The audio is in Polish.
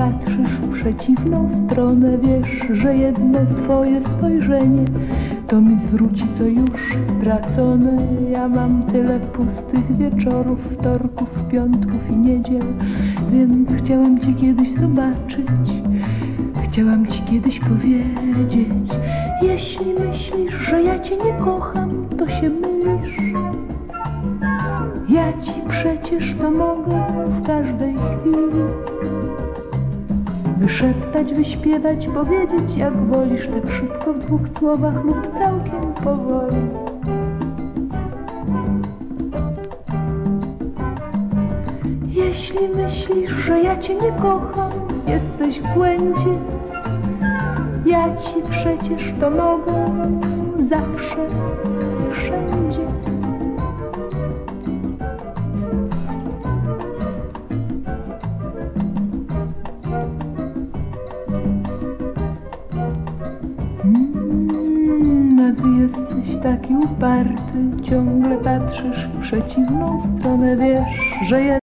patrzysz w przeciwną stronę. Wiesz, że jedno twoje spojrzenie to mi zwróci, co już stracone. Ja mam tyle pustych wieczorów, wtorków, piątków i niedziel, więc chciałem cię kiedyś zobaczyć, chciałam ci kiedyś powiedzieć. Jeśli myślisz, że ja cię nie kocham, to się mylisz. Ja ci przecież to mogę w każdej chwili wyszeptać, wyśpiewać, powiedzieć jak wolisz, tak szybko w dwóch słowach lub całkiem powoli. Jeśli myślisz, że ja cię nie kocham, jesteś w błędzie. Ja ci przecież to mogę zawsze i wszędzie. A ty jesteś taki uparty, ciągle patrzysz w przeciwną stronę. Wiesz, że